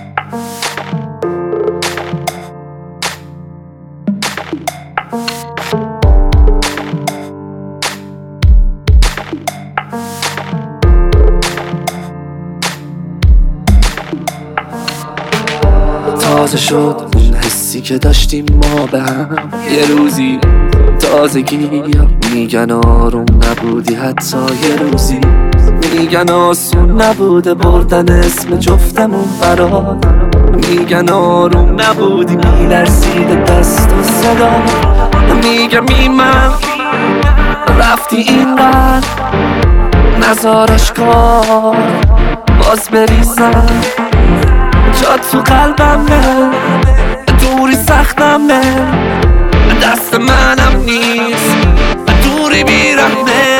تازه شد اون حسی که داشتیم ما به هم. یه روزی تازگی میگن آروم نبودی حتی یه روزی. میگن آسون نبوده بردن اسم جفتمون برات. میگن آروم نبودی میلرزیده دست و صدا. میگم من رفتی اینقدر نزارش کار باز بریزم. جات تو قلبمه دوری سختمه دست منم نیست دوری بیرمه.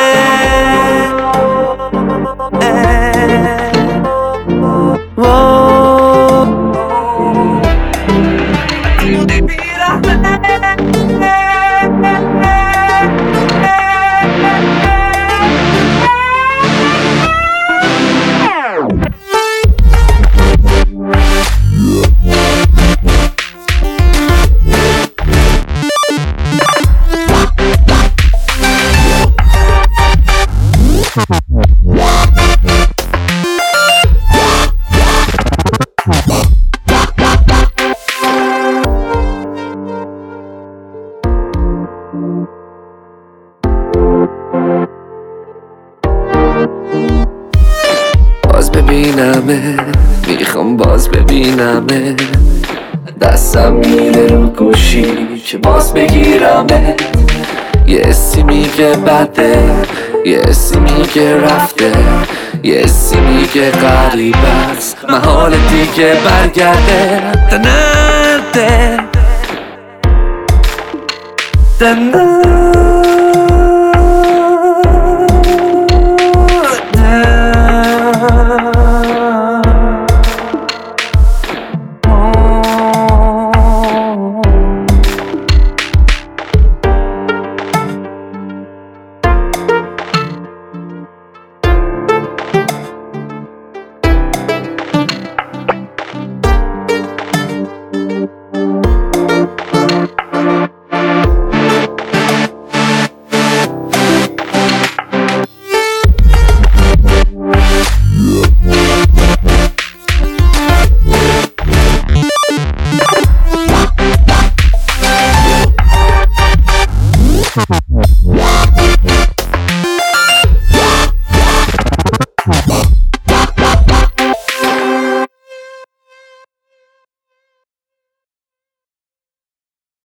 باز ببینمه میخوام باز ببینمه. دستم میره رو گوشی که باز بگیرمه. یه حسی میگه بده یه حسی میگه رفته یه حسی میگه غریب است محال دیگه برگرده. دنده